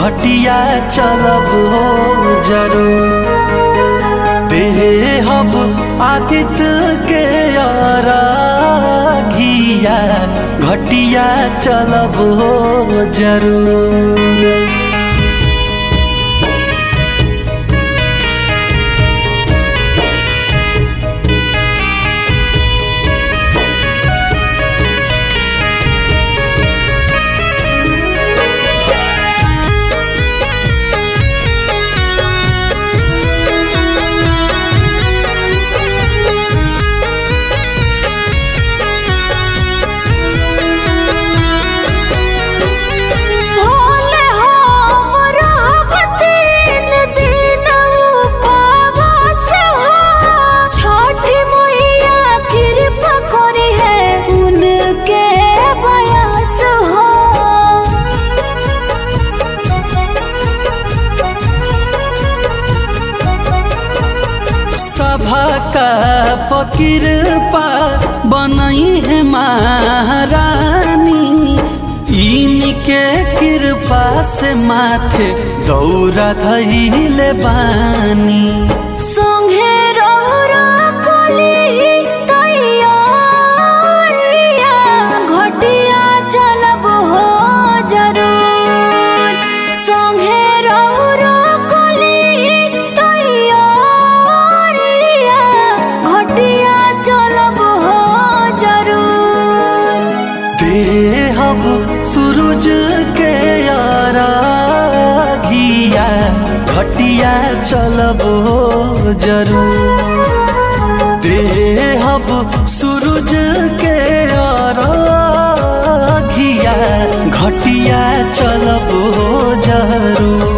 घटिया चलब हो जरूर। देहब आदित्य के अरघिया घटिया चलब हो जरूर। का कृपा बनई है महारानी, इनके कृपा से माथे दौरा धइले बानी। संगे घटिया चलब हो जरूर। संगे देहब सूरज के अरघिया घटिया चलब हो जरूर। देहब सूरज के अरघिया घटिया चलब हो जरूर।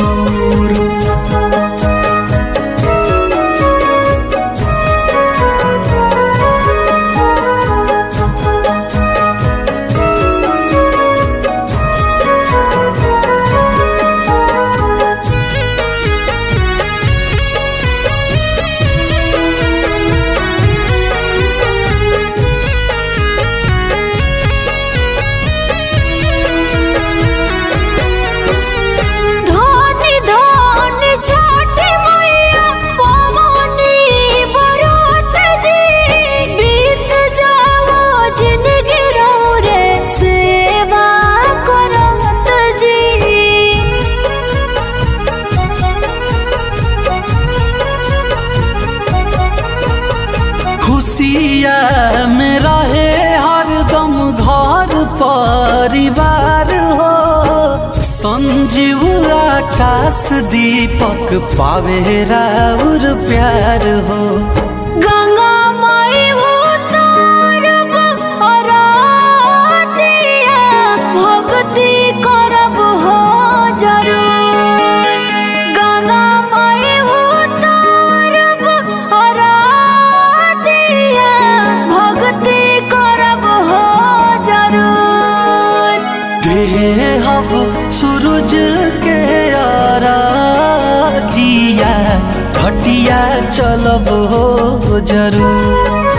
खुशिया में रहे हरदम घर परिवार हो। संजीव आकाश दीपक पावे राउर प्यार हो। गंगा माई भक्ति करब हो जरूर। गंगा माई भक्ति करब हो जरूर। देहब सूरज के अरघिया घटिया चलब हो जरूर।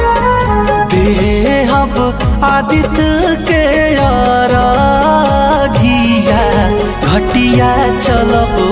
देहब आदित्य के अरघिया घटिया चलब